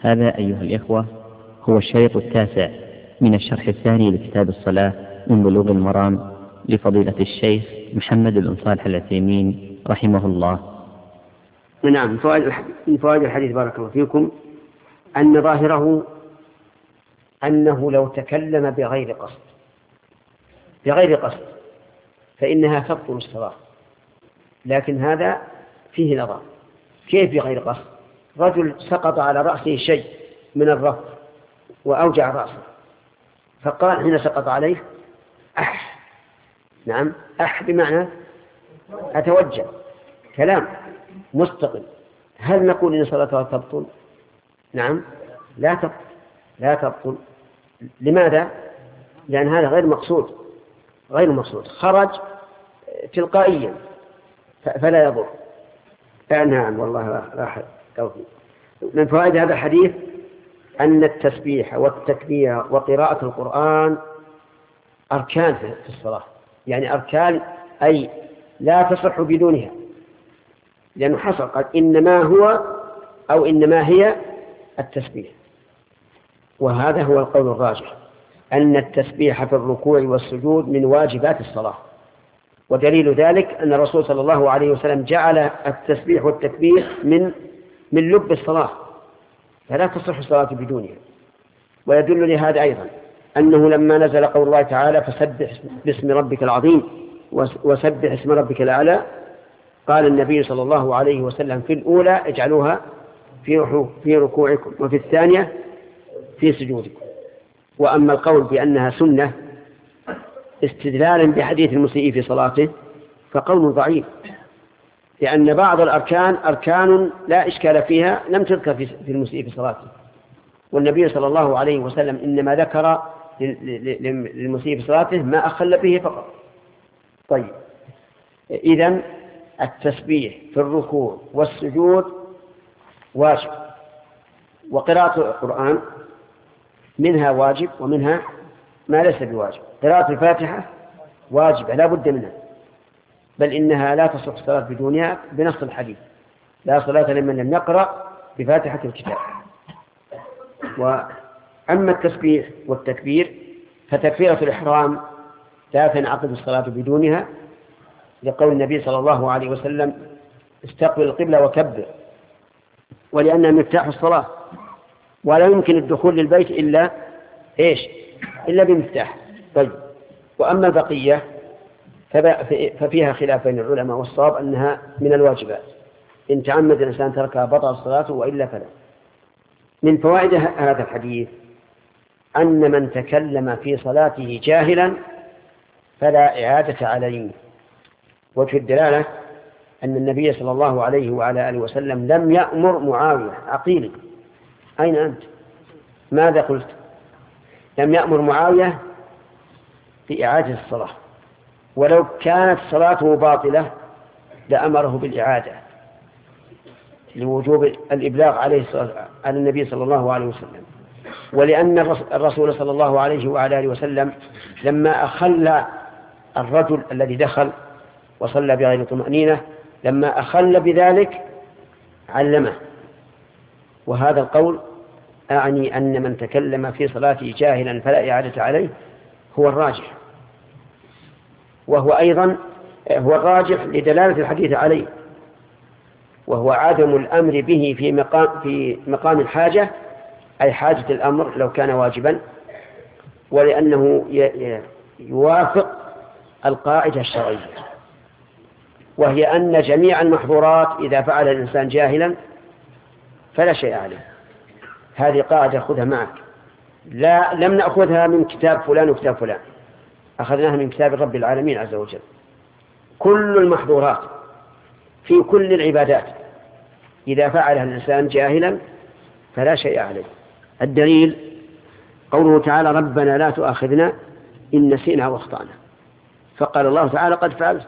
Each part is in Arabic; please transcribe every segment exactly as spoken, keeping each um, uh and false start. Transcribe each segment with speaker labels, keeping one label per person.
Speaker 1: هذا أيها الإخوة هو الشريط التاسع من الشرح الثاني لكتاب الصلاة من بلوغ المرام لفضيلة الشيخ محمد بن صالح العثيمين رحمه الله.
Speaker 2: نعم. من فوائد الحديث بارك الله فيكم أن ظاهره أنه لو تكلم بغير قصد بغير قصد فإنها تبطل الصلاة، لكن هذا فيه نظر. كيف بغير قصد؟ رجل سقط على رأسه شيء من الرف وأوجع رأسه، فقال حين سقط عليه أح. نعم، أح بمعنى أتوجه، كلام مستقل. هل نقول إن صلاته تبطل؟ نعم، لا تبطل لا تبطل. لماذا؟ لأن هذا غير مقصود غير مقصود خرج تلقائيا فلا يضر. نعم، والله راح توفيق. من فوائد هذا الحديث أن التسبيح والتكبير وقراءة القرآن أركان في الصلاة، يعني أركان أي لا تصح بدونها، لأنه حصل قال إنما هو أو إنما هي التسبيح. وهذا هو القول الراجح، أن التسبيح في الركوع والسجود من واجبات الصلاة. ودليل ذلك أن الرسول صلى الله عليه وسلم جعل التسبيح والتكبير من من لب الصلاة، فلا تصح الصلاة بدونها. ويدل لهذا أيضا أنه لما نزل قول الله تعالى فسبح باسم ربك العظيم وسبح اسم ربك الأعلى، قال النبي صلى الله عليه وسلم في الأولى اجعلوها في في ركوعكم وفي الثانية في سجودكم. وأما القول بأنها سنة استدلالا بحديث المسيء في صلاته فقول ضعيف، لأن بعض الأركان أركان لا إشكال فيها لم تذكر في المسيء في صلاته، والنبي صلى الله عليه وسلم إنما ذكر للمسيء في صلاته ما أخل به فقط. طيب، إذن التسبيح في الركوع والسجود واجب، وقراءة القرآن منها واجب ومنها ما ليس بواجب. قراءة الفاتحة واجبة لا بد منها، بل إنها لا تصح الصلاة بدونها بنص الحديث لا صلاة لمن لم يقرأ بفاتحة الكتاب. وأما التسبيح والتكبير فتكبيرة الإحرام لا تنعقد الصلاة بدونها، لقول النبي صلى الله عليه وسلم استقبل القبلة وكبر، ولأنها مفتاح الصلاة ولا يمكن الدخول للبيت إلا إيش إلا بمفتاح. طيب، وأما البقية ففيها خلاف بين العلماء، والصواب أنها من الواجبات، إن تعمد الإنسان تركها بطل الصلاة وإلا فلا. من فوائد هذا الحديث أن من تكلم في صلاته جاهلا فلا إعادة عليه. وفي الدلالة أن النبي صلى الله عليه وعلى آله وسلم لم يأمر معاوية عقيل أين أنت؟ ماذا قلت؟ لم يأمر معاوية بإعادة الصلاة، ولو كانت صلاته باطلة لأمره بالإعادة لوجوب الإبلاغ عليه على النبي صلى الله عليه وسلم. ولأن الرسول صلى الله عليه وعلى آله وسلم لما أخل الرجل الذي دخل وصلى بغير طمأنينة لما أخل بذلك علمه. وهذا القول أعني أن من تكلم في صلاته جاهلا فلا إعادة عليه هو الراجح، وهو أيضا هو الراجح لدلالة الحديث عليه، وهو عدم الأمر به في مقام في مقام الحاجة، أي حاجة الأمر لو كان واجبا، ولأنه يوافق القاعدة الشرعية، وهي أن جميع المحظورات إذا فعل الإنسان جاهلا فلا شيء عليه. هذه قاعدة خذها معك، لا لم نأخذها من كتاب فلان وكتاب فلان، أخذناها من كتاب رب العالمين عز وجل. كل المحظورات في كل العبادات إذا فعلها الإنسان جاهلا فلا شيء عليه. الدليل قوله تعالى ربنا لا تؤاخذنا إن نسينا واخطأنا، فقال الله تعالى قد فعلت.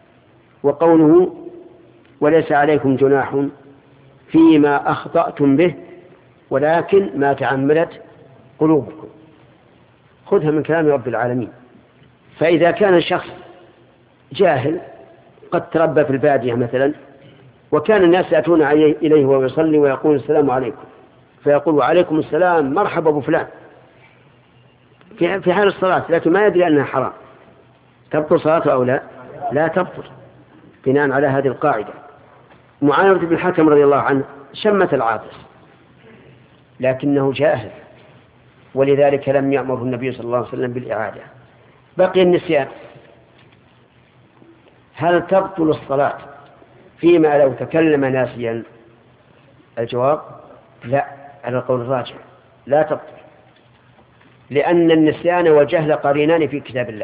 Speaker 2: وقوله وليس عليكم جناح فيما أخطأتم به ولكن ما تعمدت قلوبكم، خذها من كلام رب العالمين. فإذا كان الشخص جاهل قد تربى في البادية مثلا، وكان الناس يأتون إليه وهو يصلي ويقول السلام عليكم، فيقول وعليكم السلام مرحبا أبو فلان في حال الصلاة، لكن ما يدري أنها حرام، تبطل صلاته أو لا؟ لا تبطل بناء على هذه القاعدة. معاوية بن الحكم رضي الله عنه شمت العاطس لكنه جاهل، ولذلك لم يأمره النبي صلى الله عليه وسلم بالإعادة. بقي النسيان، هل تبطل الصلاة فيما لو تكلم ناسيا؟ الجواب لا، على القول الراجح لا تبطل، لأن النسيان والجهل قرينان في كتاب الله،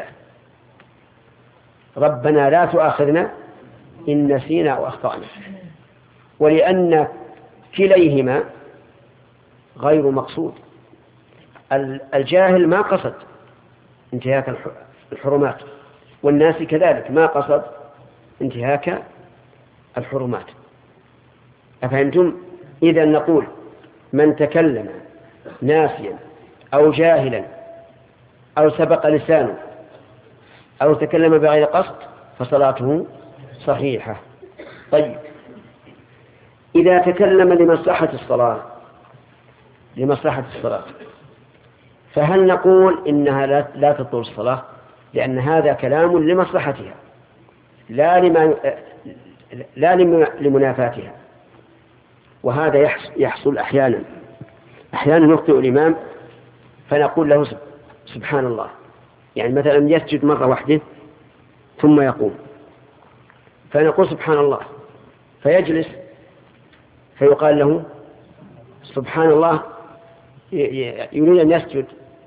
Speaker 2: ربنا لا تؤاخذنا إن نسينا أو أخطأنا، ولأن كليهما غير مقصود. الجاهل ما قصد انتهاك الحرمات، والناس كذلك ما قصد انتهاك الحرمات. أفهمتم؟ إذا نقول من تكلم ناسيا أو جاهلا أو سبق لسانه أو تكلم بغير قصد فصلاته صحيحة. طيب، إذا تكلم لمصلحة الصلاة لمصلحة الصلاة فهل نقول إنها لا تطول الصلاة؟ لأن هذا كلام لمصلحتها لا لما لا لمنافاتها، وهذا يحصل أحيانا. أحيانا يخطئ الإمام فنقول له سبحان الله، يعني مثلا يسجد مرة واحدة ثم يقوم فنقول سبحان الله، فيجلس فيقال له سبحان الله، يريد أن يسجد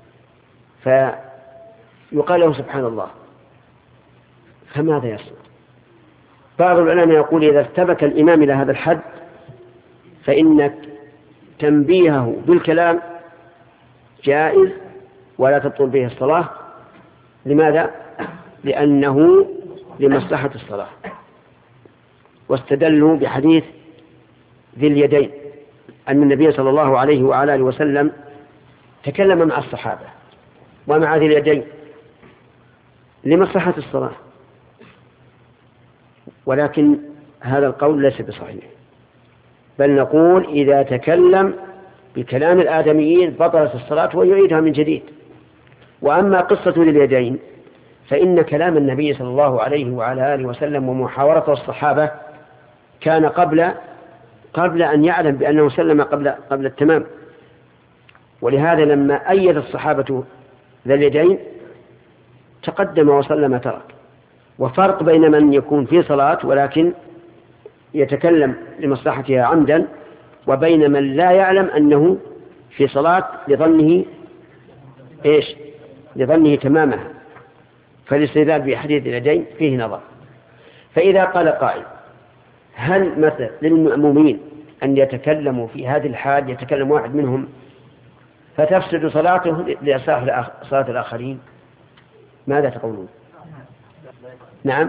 Speaker 2: فيقال له سبحان الله، فماذا يصنع؟ بعض العلماء يقول إذا ارتبك الإمام إلى هذا الحد فإن تنبيهه بالكلام جائز ولا تبطل به الصلاة. لماذا؟ لأنه لمصلحة الصلاة. واستدلوا بحديث ذي اليدين أن النبي صلى الله عليه وعلى آله وسلم تكلم مع الصحابة ومع ذي اليدين لمصلحة الصلاة، ولكن هذا القول ليس بصحيح، بل نقول إذا تكلم بكلام الآدميين بطلت الصلاة ويعيدها من جديد. وأما قصة ذي اليدين فإن كلام النبي صلى الله عليه وعلى آله وسلم ومحاورة الصحابة كان قبل قبل أن يعلم بأنه سلم قبل قبل التمام، ولهذا لما أيد الصحابة ذي اليدين تقدم وسلم ترك. وفرق بين من يكون في صلاة ولكن يتكلم لمصلحتها عمدا، وبين من لا يعلم أنه في صلاة لظنه إيش؟ لظنه تمامها. فالاستدلال بحديث اليدين فيه نظر. فإذا قال قائل هل مثل للمأمومين أن يتكلموا في هذه الحال، يتكلم واحد منهم فتفسد صلاته لإصلاح صلاة الآخرين، ماذا تقولون؟ نعم،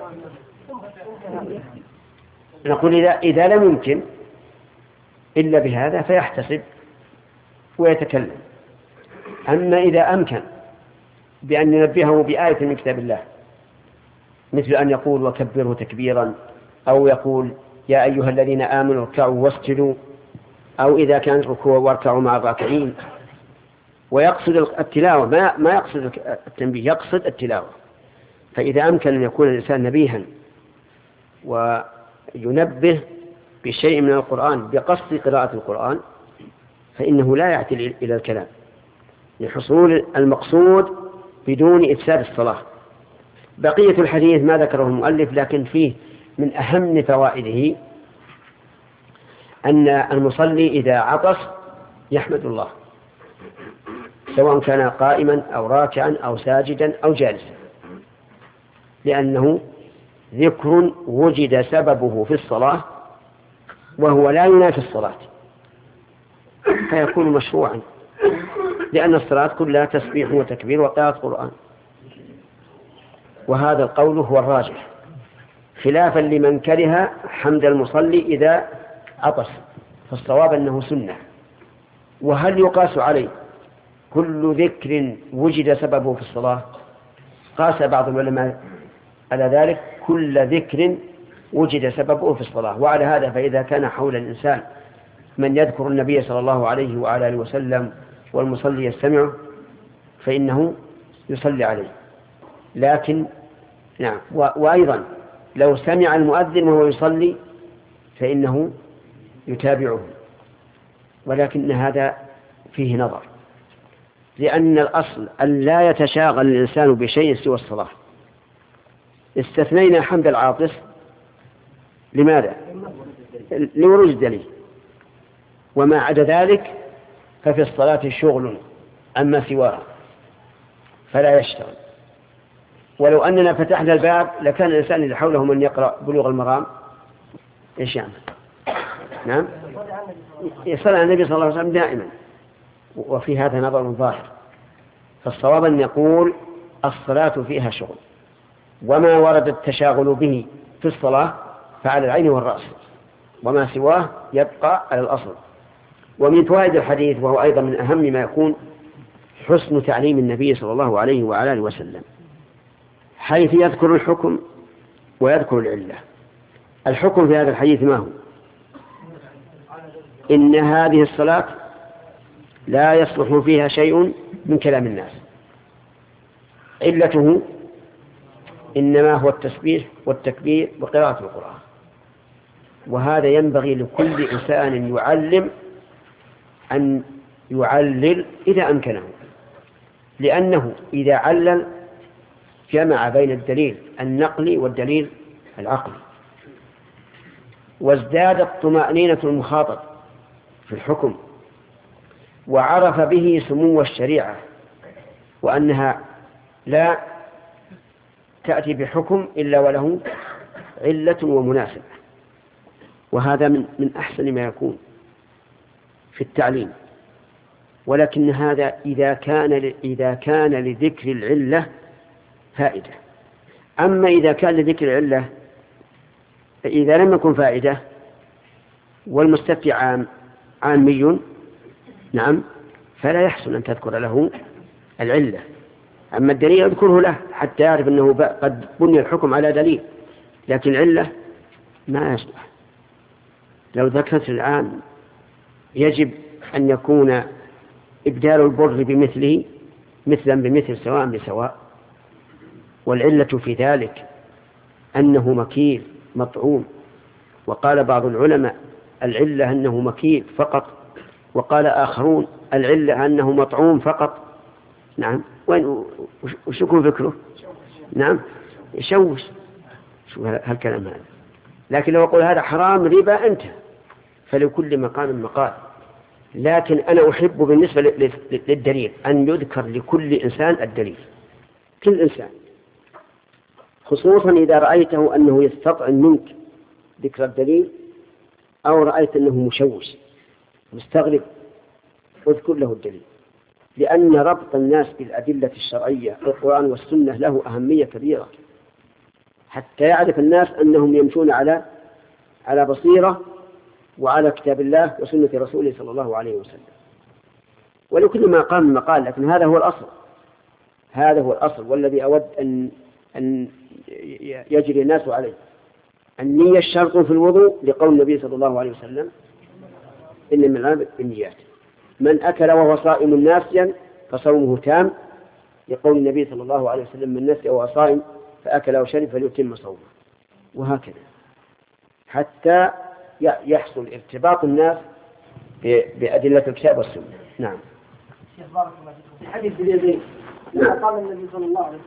Speaker 2: نقول إذا, إذا لم يمكن إلا بهذا فيحتسب ويتكلم. أما إذا أمكن بأن ينبهه بآية من كتاب الله مثل أن يقول وكبره تكبيرا، أو يقول يا أيها الذين آمنوا اركعوا واسجدوا، أو إذا كان ركوع واركعوا مع الراكعين، ويقصد التلاوة ما ما يقصد التنبيه، يقصد التلاوة. فإذا أمكن أن يكون الإنسان نبيها وينبه بشيء من القرآن بقصد قراءة القرآن فإنه لا يعتل إلى الكلام لحصول المقصود بدون إفساد الصلاة. بقية الحديث ما ذكره المؤلف، لكن فيه من أهم فوائده أن المصلي إذا عطس يحمد الله سواء كان قائما أو راكعا أو ساجدا أو جالسا، لأنه ذكر وجد سببه في الصلاة وهو لا ينافي الصلاة فيكون مشروعا، لأن الصلاة كلها تسبيح وتكبير وقراءة قرآن. وهذا القول هو الراجح خلافا لمن كره حمد المصلي إذا عطس، فالصواب أنه سنة. وهل يقاس عليه كل ذكر وجد سببه في الصلاة؟ قاس بعض العلماء على ذلك كل ذكر وجد سببه في الصلاة. وعلى هذا فإذا كان حول الإنسان من يذكر النبي صلى الله عليه وعلى آله وسلم والمصلي يستمع فإنه يصلي عليه. لكن نعم، وأيضا لو سمع المؤذن وهو يصلي فإنه يتابعه، ولكن هذا فيه نظر، لأن الأصل أن لا يتشاغل الإنسان بشيء سوى الصلاة. استثنينا حمد العاطس لماذا؟ لورود الدليل، وما عدا ذلك ففي الصلاة شغل عما سواها فلا يشتغل. ولو أننا فتحنا الباب لكان الإنسان اللي حوله من يقرأ بلوغ المرام إيش يعمل؟ نعم، يصلي على النبي صلى الله عليه وسلم دائما، وفي هذا نظر ظاهر. فالصواب أن يقول الصلاة فيها شغل، وما ورد التشاغل به في الصلاة فعلى العين والرأس، وما سواه يبقى على الأصل. ومن فوائد الحديث، وهو أيضا من أهم ما يكون، حسن تعليم النبي صلى الله عليه وعلى آله وسلم، حيث يذكر الحكم ويذكر العلة. الحكم في هذا الحديث ما هو؟ إن هذه الصلاة لا يصلح فيها شيء من كلام الناس. علته إنما هو التسبيح والتكبير وقراءة القرآن. وهذا ينبغي لكل إنسان يعلم أن يعلل إذا أمكنه، لأنه إذا علل جمع بين الدليل النقلي والدليل العقلي، وازدادت طمأنينة المخاطب في الحكم، وعرف به سمو الشريعة، وأنها لا تأتي بحكم إلا وله علة ومناسبة. وهذا من من أحسن ما يكون في التعليم. ولكن هذا إذا كان إذا كان لذكر العلة فائدة. أما إذا كان لذكر العلة إذا لم يكن فائدة والمستفتي عام عامي، نعم، فلا يحسن أن تذكر له العلة. أما الدليل يذكره له حتى يعرف أنه قد بني الحكم على دليل، لكن العلة ما يصلح. لو ذكرت الآن يجب أن يكون إبدال البر بمثله مثلا بمثل سواء بسواء، والعلة في ذلك أنه مكيل مطعوم. وقال بعض العلماء العلة أنه مكيل فقط، وقال آخرون العلة أنه مطعوم فقط. نعم، وين وش يكون فكره؟ نعم، يشوش شو هالكلام هذا. لكن لو أقول هذا حرام ربا انتهى، فلكل مقام مقال. لكن أنا أحب بالنسبة للدليل أن يذكر لكل إنسان الدليل، كل إنسان، خصوصا إذا رأيته أنه يستطعم منك ذكر الدليل، أو رأيت أنه مشوش مستغرب، اذكر له الدليل. لأن ربط الناس بالأدلة الشرعية القرآن والسنة له أهمية كبيرة، حتى يعرف الناس أنهم يمشون على على بصيرة وعلى كتاب الله وسنة رسوله صلى الله عليه وسلم. ولكل ما قام مقال، لكن هذا هو الأصل، هذا هو الأصل والذي أود أن أن يجري الناس عليه. النية الشرط في الوضوء لقول النبي صلى الله عليه وسلم إن من العمل بالنيات. من أكل وهو صائم ناسيا فصومه تام، لقول النبي صلى الله عليه وسلم من نسي وهو صائم فأكل وشرب فليتم صومه. وهكذا حتى يحصل ارتباط الناس بأدلة الكتاب والسنة. نعم.
Speaker 3: شيخ بارك الله فيكم. في حديث بن يزيد قال النبي صلى الله عليه وسلم